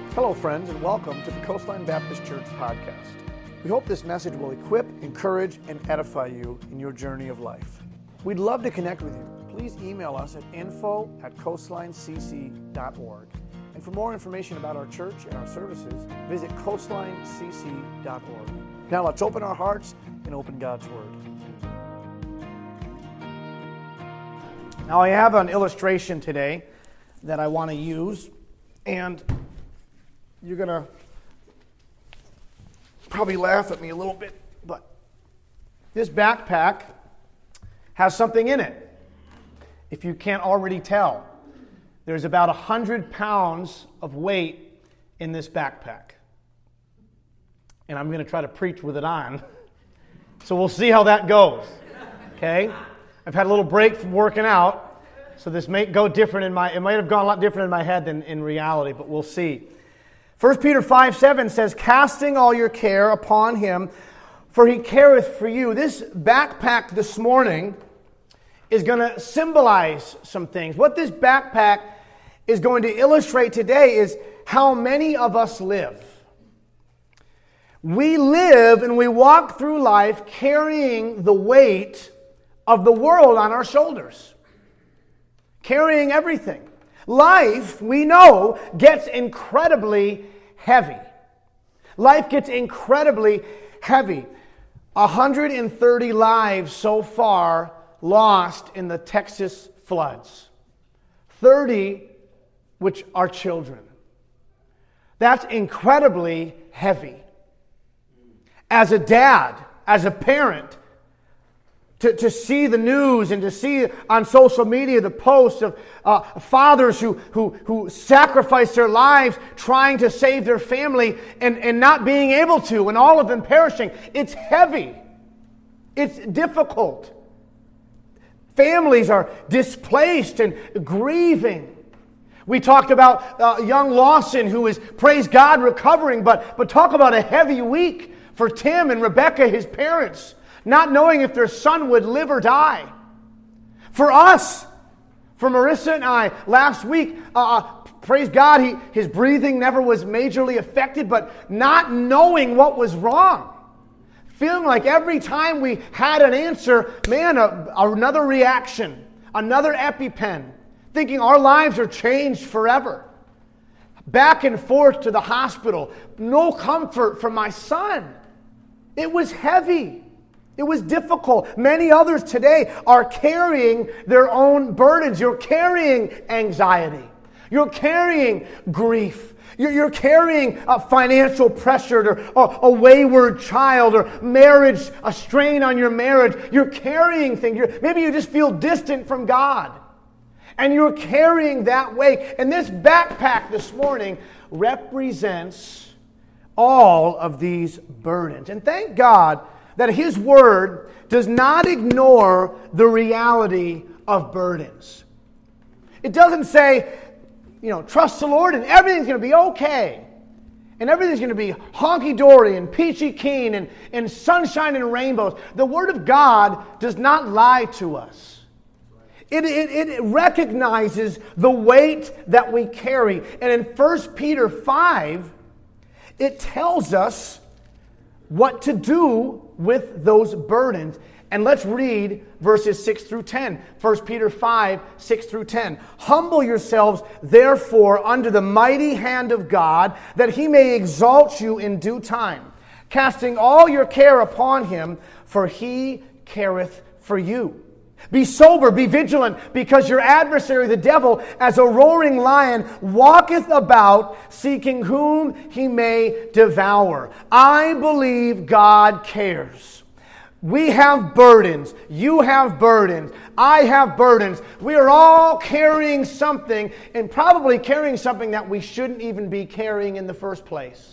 Hello, friends, and welcome to the Coastline Baptist Church podcast. We hope this message will equip, encourage, and edify you in your journey of life. We'd love to connect with you. Please email us at info@coastlinecc.org. And for more information about our church and our services, visit coastlinecc.org. Now let's open our hearts and open God's Word. Now I have an illustration today that I want to use, and you're going to probably laugh at me a little bit, but this backpack has something in it. If you can't already tell, there's about 100 pounds of weight in this backpack. And I'm going to try to preach with it on. So we'll see how that goes. Okay? I've had a little break from working out, so this may go different it might have gone a lot different in my head than in reality, but we'll see. 1 Peter 5:7 says, casting all your care upon him, for he careth for you. This backpack this morning is going to symbolize some things. What this backpack is going to illustrate today is how many of us live. We live and we walk through life carrying the weight of the world on our shoulders. Carrying everything. Life, we know, gets incredibly heavy. Life gets incredibly heavy. 130 lives so far lost in the Texas floods. 30 which are children. That's incredibly heavy. As a dad, as a parent, to see the news and to see on social media the posts of fathers who sacrifice their lives trying to save their family and not being able to, and all of them perishing. It's heavy. It's difficult. Families are displaced and grieving. We talked about young Lawson, who is, praise God, recovering, but talk about a heavy week for Tim and Rebecca, his parents, not knowing if their son would live or die. For us, for Marissa and I, last week, praise God, his breathing never was majorly affected, but not knowing what was wrong. Feeling like every time we had an answer, another reaction, another EpiPen, thinking our lives are changed forever. Back and forth to the hospital, no comfort for my son. It was heavy. It was difficult. Many others today are carrying their own burdens. You're carrying anxiety. You're carrying grief. You're carrying a financial pressure or a wayward child or marriage, a strain on your marriage. You're carrying things. Maybe you just feel distant from God. And you're carrying that weight. And this backpack this morning represents all of these burdens. And thank God that His Word does not ignore the reality of burdens. It doesn't say, trust the Lord and everything's going to be okay. And everything's going to be honky-dory and peachy keen and sunshine and rainbows. The Word of God does not lie to us. It recognizes the weight that we carry. And in 1 Peter 5, it tells us what to do with those burdens. And let's read verses 6 through 10. 1 Peter 5, 6 through 10. Humble yourselves, therefore, under the mighty hand of God, that He may exalt you in due time, casting all your care upon Him, for He careth for you. Be sober, be vigilant, because your adversary, the devil, as a roaring lion, walketh about, seeking whom he may devour. I believe God cares. We have burdens. You have burdens. I have burdens. We are all carrying something, and probably carrying something that we shouldn't even be carrying in the first place.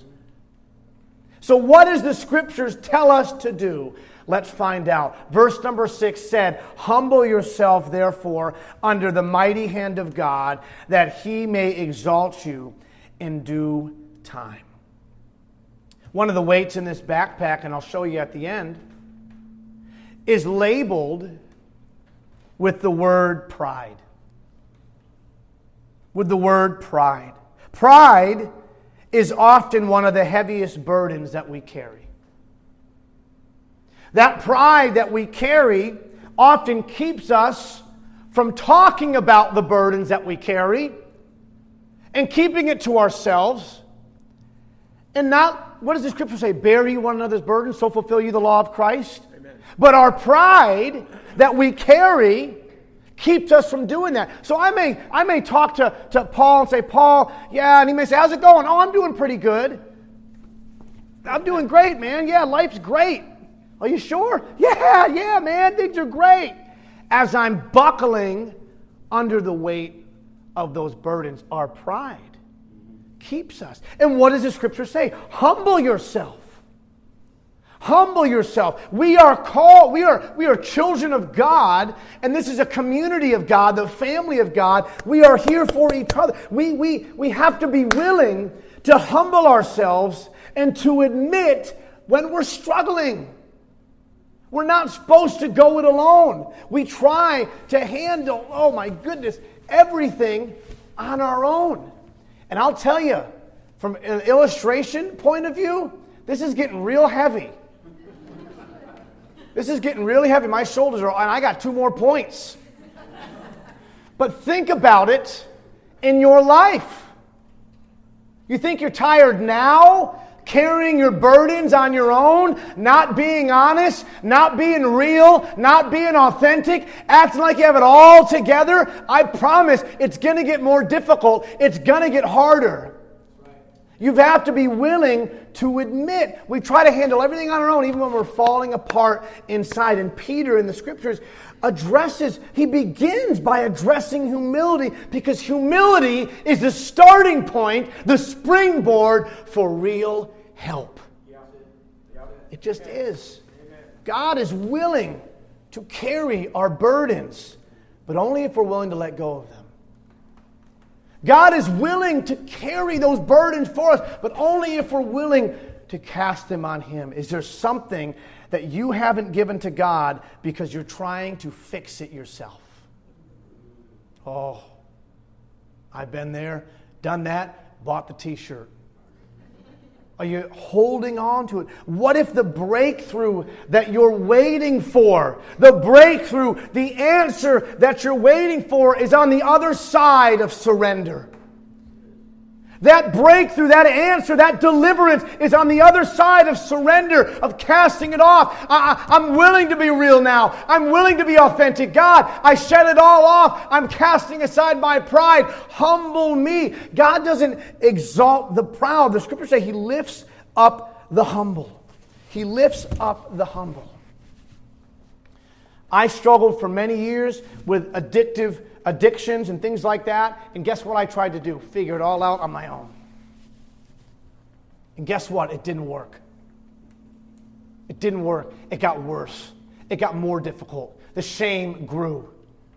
So what does the Scriptures tell us to do? Let's find out. Verse number 6 said, humble yourself, therefore, under the mighty hand of God, that He may exalt you in due time. One of the weights in this backpack, and I'll show you at the end, is labeled with the word pride. With the word pride. Pride is often one of the heaviest burdens that we carry. That pride that we carry often keeps us from talking about the burdens that we carry and keeping it to ourselves and not, what does the scripture say? Bear ye one another's burdens, so fulfill you the law of Christ. Amen. But our pride that we carry keeps us from doing that. So I may talk to Paul and say, Paul, yeah, and he may say, how's it going? Oh, I'm doing pretty good. I'm doing great, man. Yeah, life's great. Are you sure? Yeah, man, things are great. As I'm buckling under the weight of those burdens, our pride keeps us. And what does the scripture say? Humble yourself. Humble yourself. We are called, we are children of God, and this is a community of God, the family of God. We are here for each other. We have to be willing to humble ourselves and to admit when we're struggling. We're not supposed to go it alone. We try to handle, oh my goodness, everything on our own. And I'll tell you, from an illustration point of view, this is getting real heavy. This is getting really heavy. My shoulders are, and I got 2 more points. But think about it in your life. You think you're tired now? Carrying your burdens on your own, not being honest, not being real, not being authentic, acting like you have it all together, I promise it's going to get more difficult. It's going to get harder. You have to be willing to admit. We try to handle everything on our own, even when we're falling apart inside. And Peter in the scriptures he begins by addressing humility, because humility is the starting point, the springboard for real help. It just is. God is willing to carry our burdens, but only if we're willing to let go of them. God is willing to carry those burdens for us, but only if we're willing to cast them on Him. Is there something that you haven't given to God because you're trying to fix it yourself? Oh, I've been there, done that, bought the t-shirt. Are you holding on to it? What if the breakthrough that you're waiting for, the breakthrough, the answer that you're waiting for is on the other side of surrender? That breakthrough, that answer, that deliverance is on the other side of surrender, of casting it off. I'm willing to be real now. I'm willing to be authentic. God, I shed it all off. I'm casting aside my pride. Humble me. God doesn't exalt the proud. The scriptures say He lifts up the humble. He lifts up the humble. I struggled for many years with addictions and things like that. And guess what I tried to do? Figure it all out on my own. And guess what? It didn't work. It didn't work. It got worse. It got more difficult. The shame grew.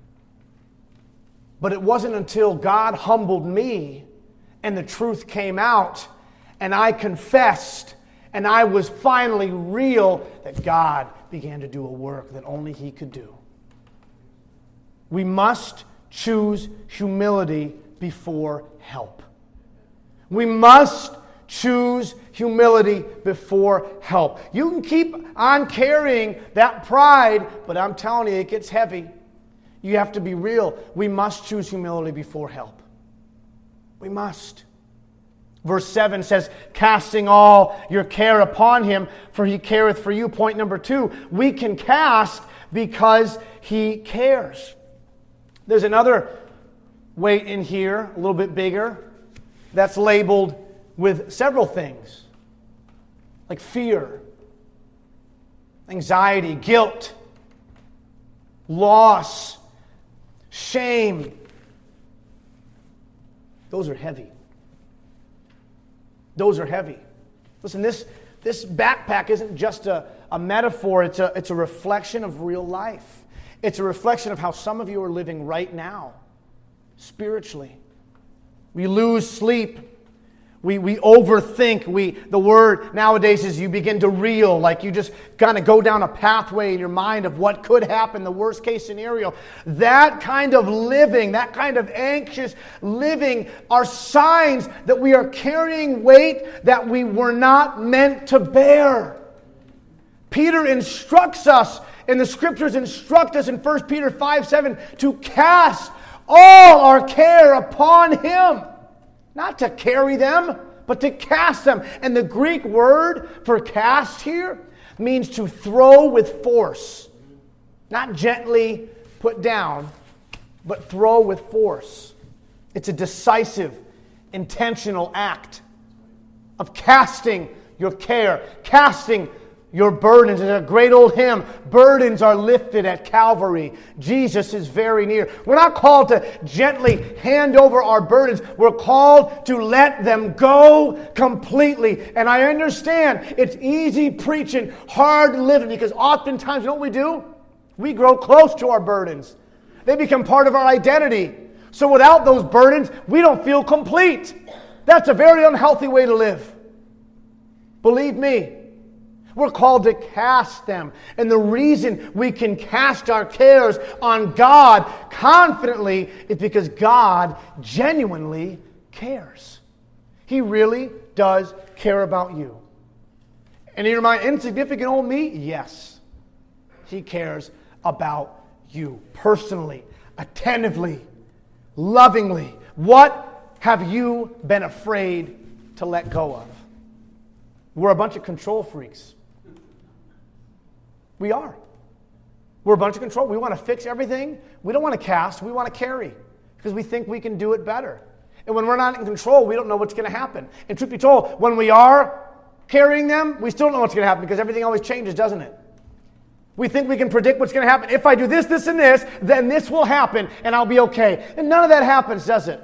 But it wasn't until God humbled me and the truth came out and I confessed and I was finally real that God began to do a work that only He could do. We must choose humility before help. We must choose humility before help. You can keep on carrying that pride, but I'm telling you, it gets heavy. You have to be real. We must choose humility before help. We must. Verse 7 says, casting all your care upon Him, for He careth for you. Point number 2, we can cast because He cares. There's another weight in here, a little bit bigger, that's labeled with several things, like fear, anxiety, guilt, loss, shame. Those are heavy. Those are heavy. Listen, this backpack isn't just a metaphor, it's a reflection of real life. It's a reflection of how some of you are living right now, spiritually. We lose sleep. We overthink. The word nowadays is you begin to reel, like you just kind of go down a pathway in your mind of what could happen, the worst case scenario. That kind of living, that kind of anxious living are signs that we are carrying weight that we were not meant to bear. Peter instructs us, and the scriptures instruct us in 1 Peter 5:7 to cast all our care upon Him. Not to carry them, but to cast them. And the Greek word for cast here means to throw with force. Not gently put down, but throw with force. It's a decisive, intentional act of casting your care, casting your burdens. It's a great old hymn. Burdens are lifted at Calvary. Jesus is very near. We're not called to gently hand over our burdens. We're called to let them go completely. And I understand it's easy preaching, hard living, because oftentimes, you know what we do? We grow close to our burdens. They become part of our identity. So without those burdens, we don't feel complete. That's a very unhealthy way to live. Believe me. We're called to cast them. And the reason we can cast our cares on God confidently is because God genuinely cares. He really does care about you. And you're my insignificant old me? Yes. He cares about you personally, attentively, lovingly. What have you been afraid to let go of? We're a bunch of control freaks. We are. We're a bunch of control. We want to fix everything. We don't want to cast. We want to carry because we think we can do it better. And when we're not in control, we don't know what's going to happen. And truth be told, when we are carrying them, we still don't know what's going to happen because everything always changes, doesn't it? We think we can predict what's going to happen. If I do this, this, and this, then this will happen and I'll be okay. And none of that happens, does it?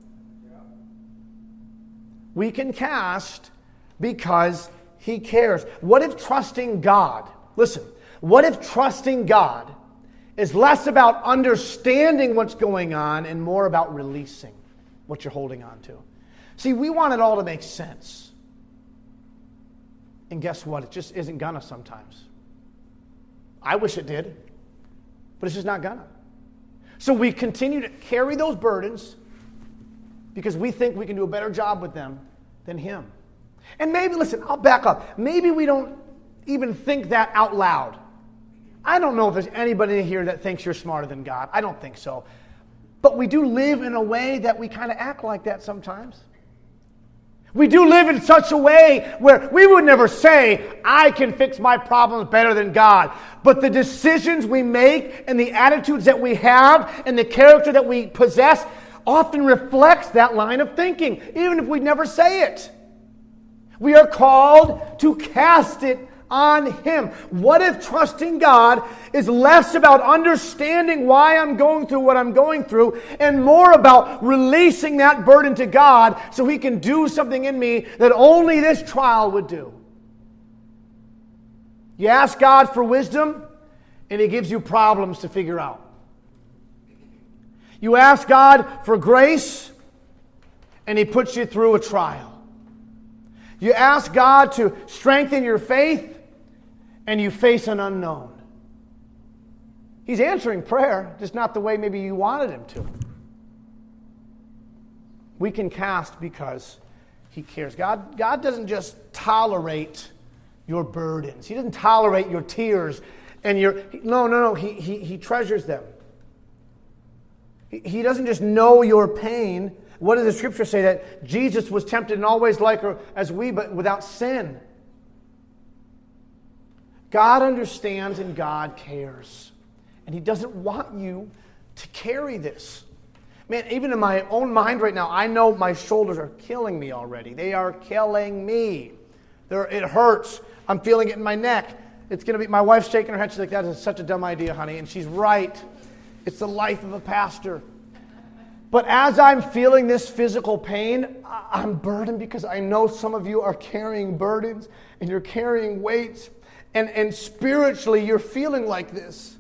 We can cast because He cares. What if trusting God, listen, what if trusting God is less about understanding what's going on and more about releasing what you're holding on to? See, we want it all to make sense. And guess what? It just isn't gonna sometimes. I wish it did, but it's just not gonna. So we continue to carry those burdens because we think we can do a better job with them than Him. And maybe, listen, I'll back up. Maybe we don't even think that out loud. I don't know if there's anybody here that thinks you're smarter than God. I don't think so. But we do live in a way that we kind of act like that sometimes. We do live in such a way where we would never say, I can fix my problems better than God. But the decisions we make and the attitudes that we have and the character that we possess often reflects that line of thinking, even if we never say it. We are called to cast it on Him. What if trusting God is less about understanding why I'm going through what I'm going through and more about releasing that burden to God so He can do something in me that only this trial would do? You ask God for wisdom and He gives you problems to figure out. You ask God for grace and He puts you through a trial. You ask God to strengthen your faith, and you face an unknown. He's answering prayer, just not the way maybe you wanted Him to. We can cast because He cares. God doesn't just tolerate your burdens. He doesn't tolerate your tears and your... No. He treasures them. He doesn't just know your pain. What does the Scripture say? That Jesus was tempted in all ways like as we, but without sin. God understands and God cares. And He doesn't want you to carry this. Man, even in my own mind right now, I know my shoulders are killing me already. They are killing me. It hurts. I'm feeling it in my neck. It's going to be, my wife's shaking her head. She's like, that is such a dumb idea, honey. And she's right. It's the life of a pastor. But as I'm feeling this physical pain, I'm burdened because I know some of you are carrying burdens and you're carrying weights. And spiritually, you're feeling like this.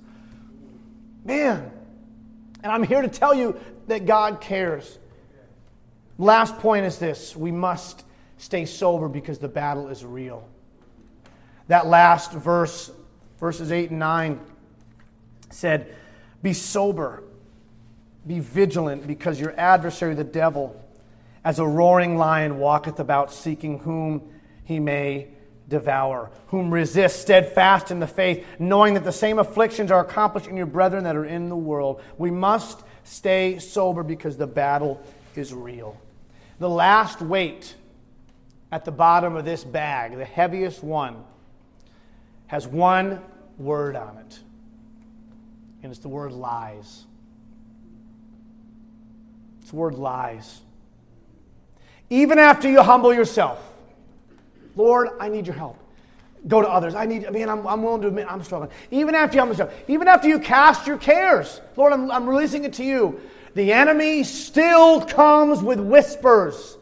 Man. And I'm here to tell you that God cares. Last point is this: we must stay sober because the battle is real. That last verse, verses 8 and 9, said, "Be sober, be vigilant, because your adversary, the devil, as a roaring lion, walketh about, seeking whom he may devour. Whom resist, steadfast in the faith, knowing that the same afflictions are accomplished in your brethren that are in the world." We must stay sober because the battle is real. The last weight at the bottom of this bag, the heaviest one, has one word on it. And it's the word lies. It's the word lies. Even after you humble yourself, Lord, I need your help. Go to others. I'm willing to admit I'm struggling. Even after you humble yourself, even after you cast your cares, Lord, I'm releasing it to you. The enemy still comes with whispers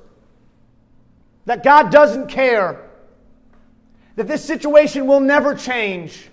that God doesn't care, that this situation will never change,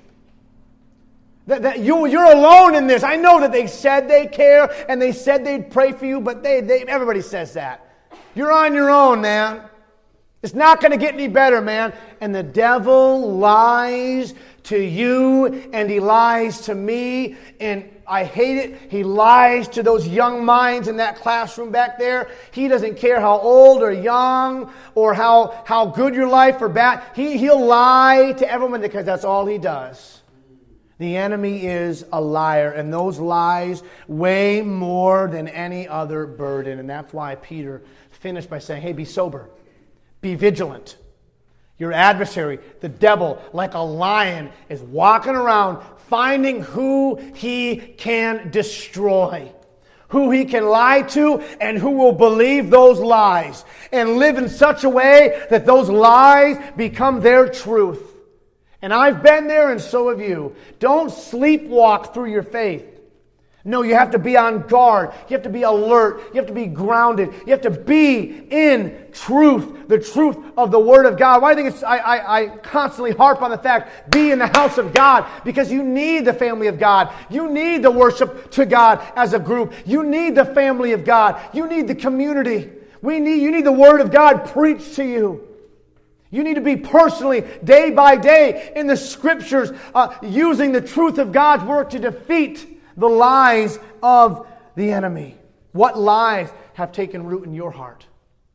that you're alone in this. I know that they said they care and they said they'd pray for you, but everybody says that. You're on your own, man. It's not going to get any better, man. And the devil lies to you, and he lies to me, and I hate it. He lies to those young minds in that classroom back there. He doesn't care how old or young or how good your life or bad. He'll lie to everyone because that's all he does. The enemy is a liar, and those lies weigh more than any other burden. And that's why Peter finished by saying, hey, be sober. Be vigilant. Your adversary, the devil, like a lion, is walking around finding who he can destroy, who he can lie to, and who will believe those lies and live in such a way that those lies become their truth. And I've been there, and so have you. Don't sleepwalk through your faith. No, you have to be on guard. You have to be alert. You have to be grounded. You have to be in truth, the truth of the Word of God. Why I think I constantly harp on the fact, be in the house of God, because you need the family of God. You need the worship to God as a group. You need the family of God. You need the community. You need the Word of God preached to you. You need to be personally, day by day, in the Scriptures, using the truth of God's Word to defeat the lies of the enemy. What lies have taken root in your heart?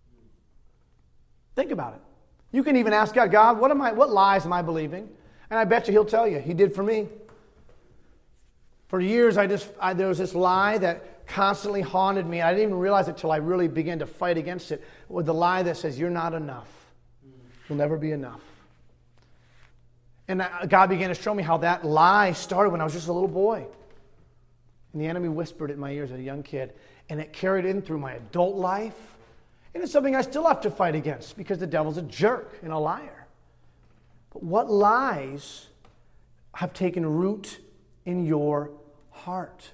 Think about it. You can even ask God, what lies am I believing? And I bet you He'll tell you. He did for me. For years, there was this lie that constantly haunted me. I didn't even realize it till I really began to fight against it. With the lie that says, you're not enough. You'll never be enough. And God began to show me how that lie started when I was just a little boy. And the enemy whispered it in my ears as a young kid. And it carried in through my adult life. And it's something I still have to fight against because the devil's a jerk and a liar. But what lies have taken root in your heart?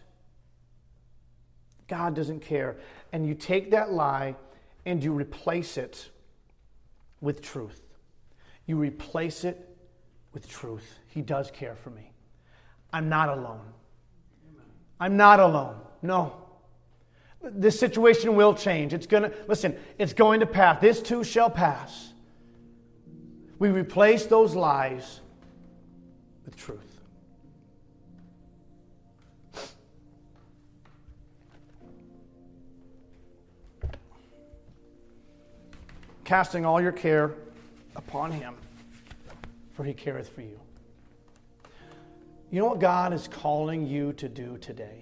God doesn't care. And you take that lie and you replace it with truth. You replace it with truth. He does care for me. I'm not alone. I'm not alone. No. This situation will change. It's going to pass. This too shall pass. We replace those lies with truth. Casting all your care upon Him, for He careth for you. You know what God is calling you to do today?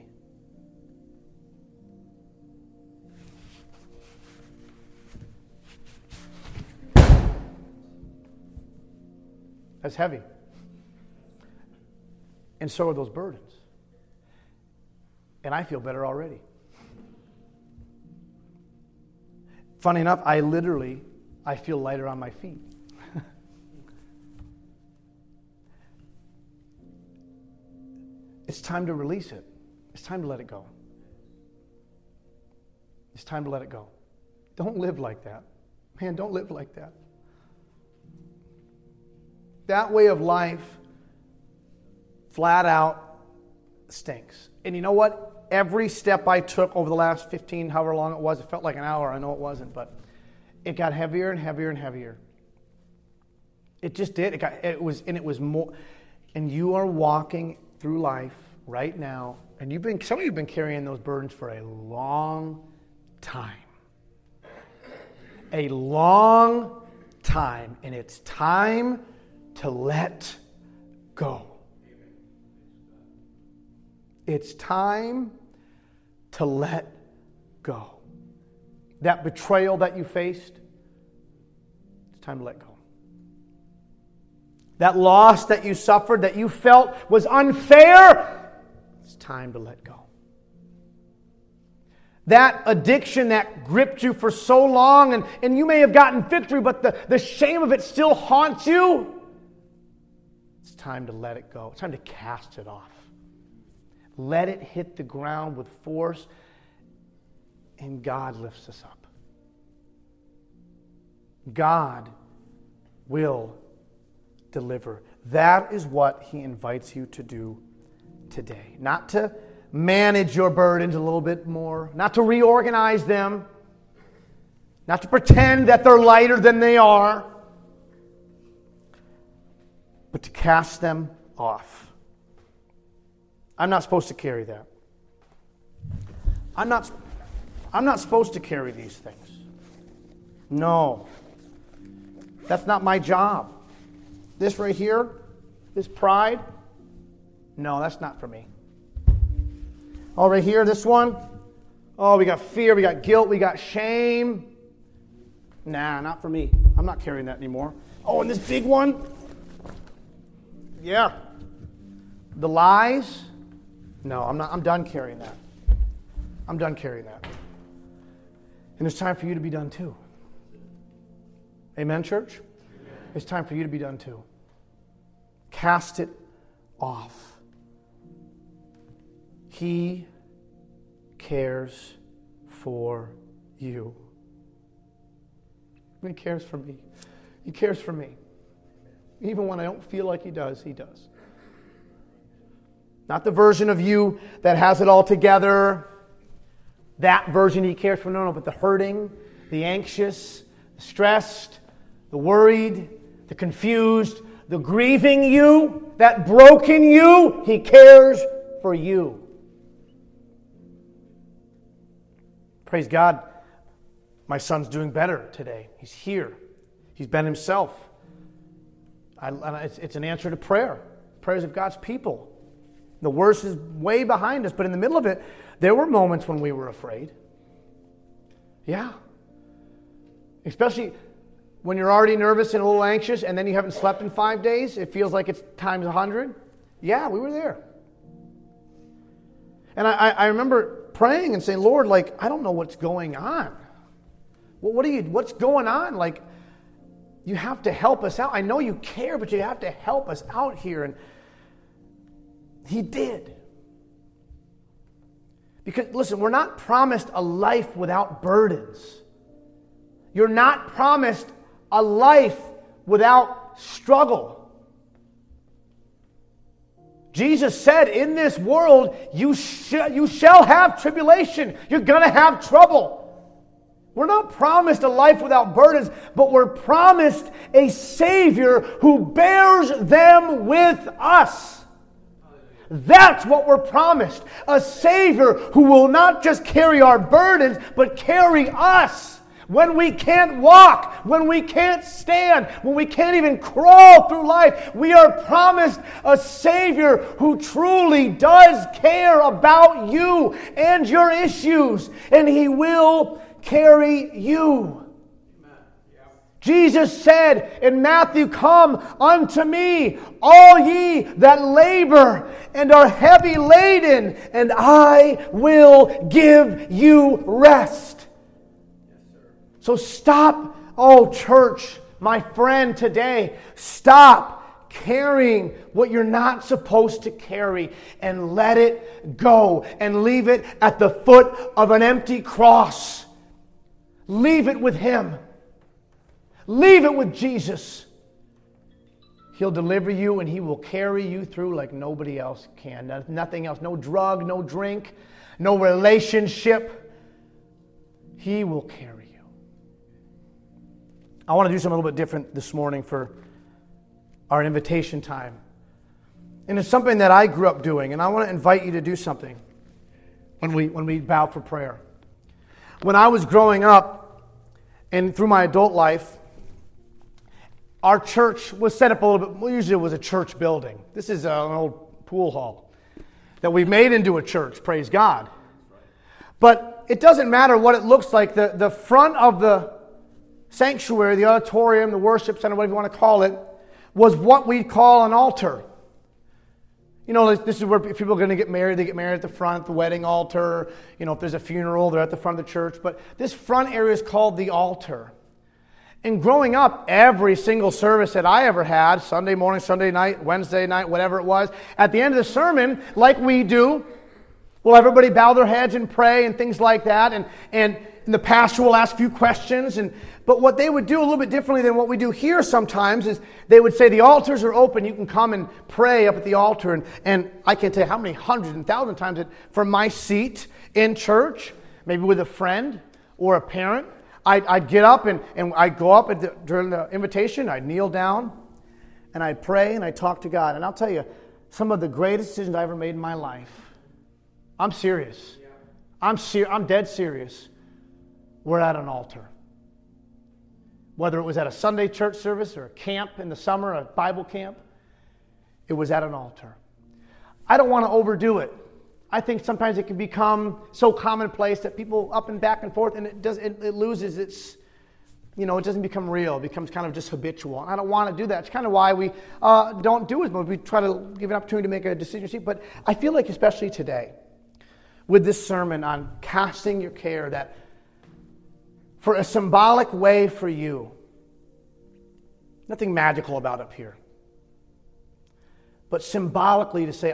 That's heavy. And so are those burdens. And I feel better already. Funny enough, I feel lighter on my feet. It's time to release it. It's time to let it go. It's time to let it go. Don't live like that. Man, don't live like that. That way of life, flat out, stinks. And you know what? every step I took over the last 15, however long it was, it felt like an hour. I know it wasn't, but it got heavier and heavier and heavier. It just did. It was more. And you are walking through life right now, and some of you have been carrying those burdens for a long time. A long time, and it's time to let go. It's time to let go. That betrayal that you faced, it's time to let go. That loss that you suffered, that you felt was unfair, it's time to let go. That addiction that gripped you for so long, and you may have gotten victory, but the shame of it still haunts you, it's time to let it go. It's time to cast it off. Let it hit the ground with force, and God lifts us up. God will deliver. That is what He invites you to do today. Not to manage your burdens a little bit more, not to reorganize them, not to pretend that they're lighter than they are, but to cast them off. I'm not supposed to carry that. I'm not supposed to carry these things. No. That's not my job. This right here, this pride, no, that's not for me. Oh, right here, this one, oh, we got fear, we got guilt, we got shame. Nah, not for me. I'm not carrying that anymore. Oh, and this big one, yeah. The lies, no, I'm done carrying that. I'm done carrying that. And it's time for you to be done too. Amen, church? Amen. It's time for you to be done too. Cast it off. He cares for you. He cares for me. He cares for me. Even when I don't feel like He does, He does. Not the version of you that has it all together. That version He cares for. No, but the hurting, the anxious, the stressed, the worried, the confused, the grieving you, that broken you, He cares for you. Praise God, my son's doing better today. He's here. He's been himself. It's an answer to prayer. Prayers of God's people. The worst is way behind us, but in the middle of it, there were moments when we were afraid. Yeah. Especially when you're already nervous and a little anxious, and then you haven't slept in 5 days. It feels like it's times 100. Yeah, we were there. And I remember praying and saying, Lord, I don't know what's going on. What's going on? You have to help us out. I know you care, but you have to help us out here. And He did. Because, listen, we're not promised a life without burdens. You're not promised a life without struggle. Jesus said, in this world, you shall have tribulation. You're going to have trouble. We're not promised a life without burdens, but we're promised a Savior who bears them with us. That's what we're promised. A Savior who will not just carry our burdens, but carry us. When we can't walk, when we can't stand, when we can't even crawl through life, we are promised a Savior who truly does care about you and your issues, and He will carry you. Jesus said in Matthew, "Come unto me, all ye that labor and are heavy laden, and I will give you rest." So stop, church, my friend today, stop carrying what you're not supposed to carry and let it go and leave it at the foot of an empty cross. Leave it with Him. Leave it with Jesus. He'll deliver you and He will carry you through like nobody else can. Nothing else. No drug, no drink, no relationship. He will carry you. I want to do something a little bit different this morning for our invitation time. And it's something that I grew up doing, and I want to invite you to do something when we bow for prayer. When I was growing up and through my adult life, our church was set up a little bit, well, usually it was a church building. This is an old pool hall that we've made into a church, praise God. But it doesn't matter what it looks like. The front of the sanctuary, the auditorium, the worship center, whatever you want to call it, was what we'd call an altar. You know, this is where people are going to get married. They get married at the front, at the wedding altar. You know, if there's a funeral, they're at the front of the church. But this front area is called the altar. And growing up, every single service that I ever had, Sunday morning, Sunday night, Wednesday night, whatever it was, at the end of the sermon, like we do, well, everybody bow their heads and pray and things like that. And the pastor will ask a few questions. But what they would do a little bit differently than what we do here sometimes is they would say the altars are open. You can come and pray up at the altar. And I can't tell you how many hundreds and thousands of times from my seat in church, maybe with a friend or a parent, I'd get up and I'd go up during the invitation. I'd kneel down and I'd pray and I'd talk to God. And I'll tell you, some of the greatest decisions I ever made in my life, I'm serious. I'm dead serious. We're at an altar. Whether it was at a Sunday church service or a camp in the summer, a Bible camp, it was at an altar. I don't want to overdo it. I think sometimes it can become so commonplace that people up and back and forth, and it loses its, it doesn't become real. It becomes kind of just habitual. And I don't want to do that. It's kind of why we don't do as much. We try to give an opportunity to make a decision. But I feel like especially today, with this sermon on casting your care, that for a symbolic way for you, nothing magical about up here, but symbolically to say,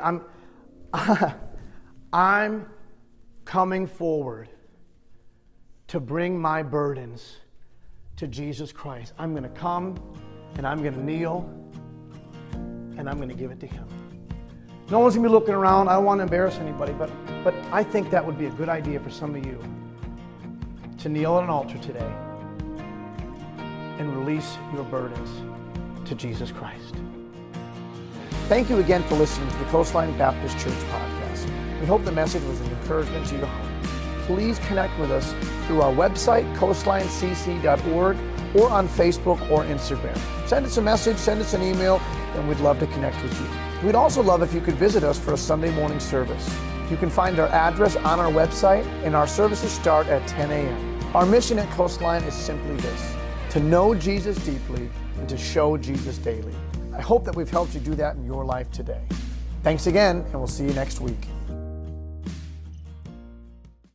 I'm coming forward to bring my burdens to Jesus Christ. I'm going to come and I'm going to kneel and I'm going to give it to Him. No one's going to be looking around. I don't want to embarrass anybody, but I think that would be a good idea for some of you to kneel at an altar today and release your burdens to Jesus Christ. Thank you again for listening to the Coastline Baptist Church podcast. We hope the message was an encouragement to your heart. Please connect with us through our website, coastlinecc.org, or on Facebook or Instagram. Send us a message, send us an email, and we'd love to connect with you. We'd also love if you could visit us for a Sunday morning service. You can find our address on our website, and our services start at 10 a.m. Our mission at Coastline is simply this: to know Jesus deeply and to show Jesus daily. I hope that we've helped you do that in your life today. Thanks again, and we'll see you next week.